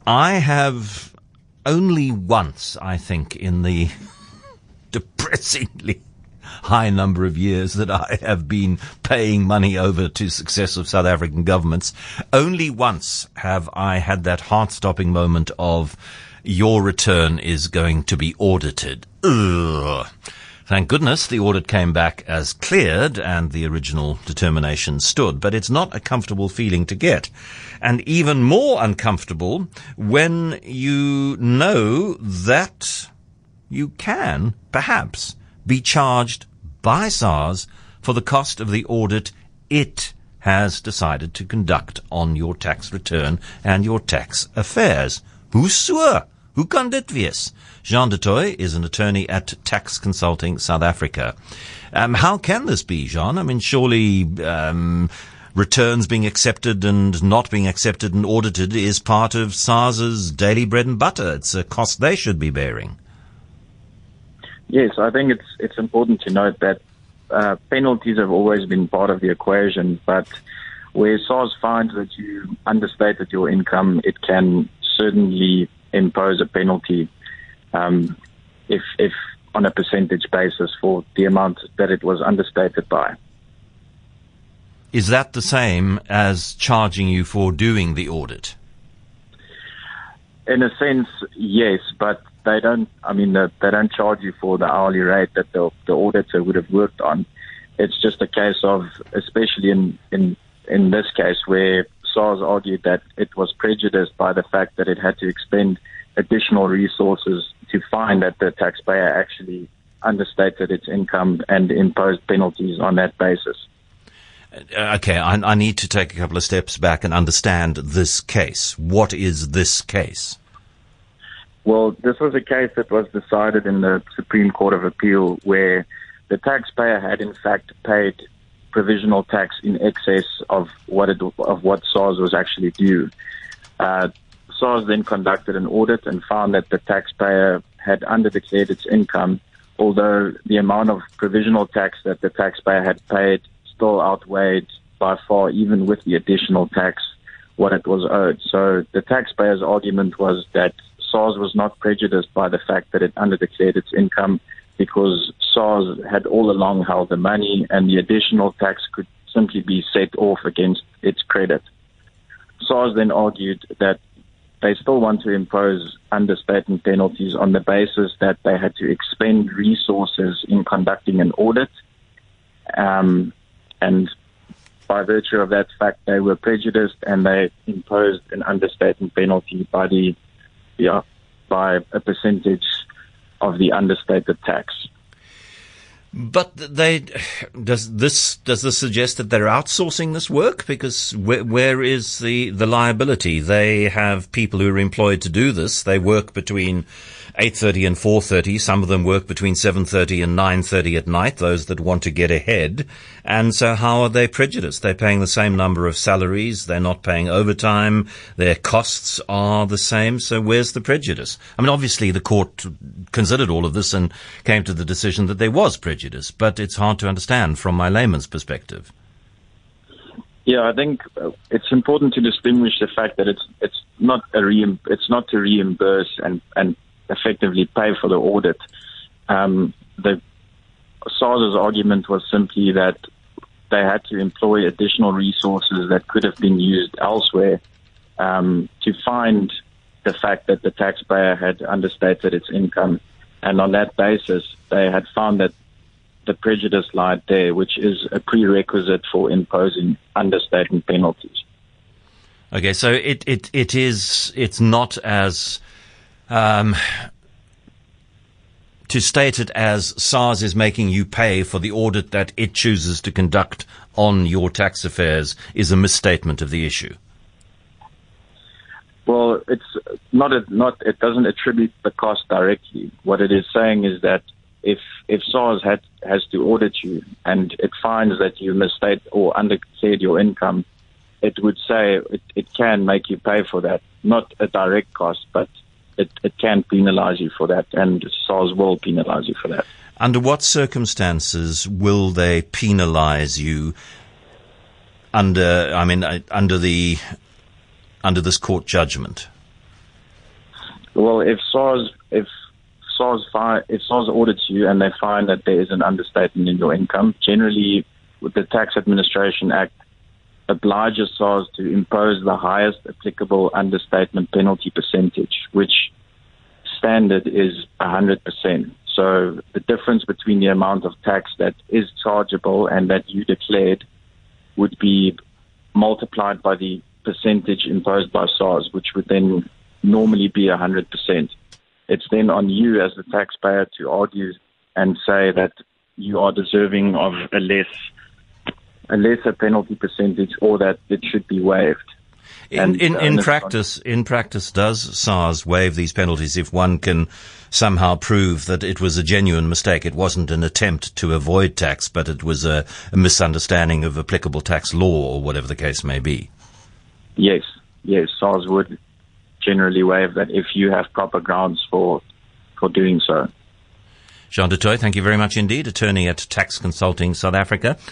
I have only once, I think, in the depressingly high number of years that I have been paying money over to successive South African governments, only once have I had that heart-stopping moment of your return is going to be audited. Ugh. Thank goodness the audit came back as cleared and the original determination stood, but it's not a comfortable feeling to get. And even more uncomfortable when you know that you can, perhaps, be charged by SARS for the cost of the audit it has decided to conduct on your tax return and your tax affairs. Hoe so? Hoe kan dit wees? Jean du Toit is an attorney at Tax Consulting South Africa. How can this be, Jean? I mean, surely returns being accepted and not being accepted and audited is part of SARS's daily bread and butter. It's a cost they should be bearing. Yes, I think it's important to note that penalties have always been part of the equation, but where SARS finds that you understated your income, it can certainly impose a penalty if on a percentage basis for the amount that it was understated by. Is that the same as charging you for doing the audit? In a sense, yes, but they don't charge you for the hourly rate that the auditor would have worked on. It's just a case of, especially in this case, where SARS argued that it was prejudiced by the fact that it had to expend additional resources to find that the taxpayer actually understated its income and imposed penalties on that basis. Okay, I need to take a couple of steps back and understand this case. What is this case? Well, this was a case that was decided in the Supreme Court of Appeal where the taxpayer had in fact paid provisional tax in excess of what SARS was actually due. SARS then conducted an audit and found that the taxpayer had underdeclared its income, although the amount of provisional tax that the taxpayer had paid still outweighed by far, even with the additional tax, what it was owed. So the taxpayer's argument was that SARS was not prejudiced by the fact that it underdeclared its income because SARS had all along held the money and the additional tax could simply be set off against its credit. SARS then argued that they still want to impose understatement penalties on the basis that they had to expend resources in conducting an audit. And by virtue of that fact, they were prejudiced and they imposed an understatement penalty by a percentage of the understated tax. But does this suggest that they're outsourcing this work? Because where is the liability? They have people who are employed to do this. They work between 8:30 and 4:30. Some of them work between 7:30 and 9:30 at night, those that want to get ahead. And so how are they prejudiced? They're paying the same number of salaries. They're not paying overtime. Their costs are the same. So where's the prejudice? I mean, obviously the court considered all of this and came to the decision that there was prejudice, but it's hard to understand from my layman's perspective. Yeah, I think it's important to distinguish the fact that it's not to reimburse and effectively pay for the audit. The SARS's argument was simply that they had to employ additional resources that could have been used elsewhere to find the fact that the taxpayer had understated its income. And on that basis, they had found that the prejudice lied there, which is a prerequisite for imposing understatement penalties. Okay, so it's not as to state it as SARS is making you pay for the audit that it chooses to conduct on your tax affairs is a misstatement of the issue. Well, it's not. It doesn't attribute the cost directly. What it is saying is that if SARS has to audit you and it finds that you misstate or underclared your income, it would say it can make you pay for that. Not a direct cost, but it can penalize you for that, and SARS will penalize you for that. Under what circumstances will they penalize you under this court judgment? Well, if SARS audits you and they find that there is an understatement in your income, generally, with the Tax Administration Act, obliges SARS to impose the highest applicable understatement penalty percentage, which standard is 100%. So the difference between the amount of tax that is chargeable and that you declared would be multiplied by the percentage imposed by SARS, which would then normally be 100%. It's then on you as the taxpayer to argue and say that you are deserving of a lesser penalty percentage, or that it should be waived. In practice, does SARS waive these penalties if one can somehow prove that it was a genuine mistake? It wasn't an attempt to avoid tax, but it was a misunderstanding of applicable tax law, or whatever the case may be. Yes, SARS would generally waive that if you have proper grounds for doing so. Jean du Toit, thank you very much indeed, attorney at Tax Consulting South Africa.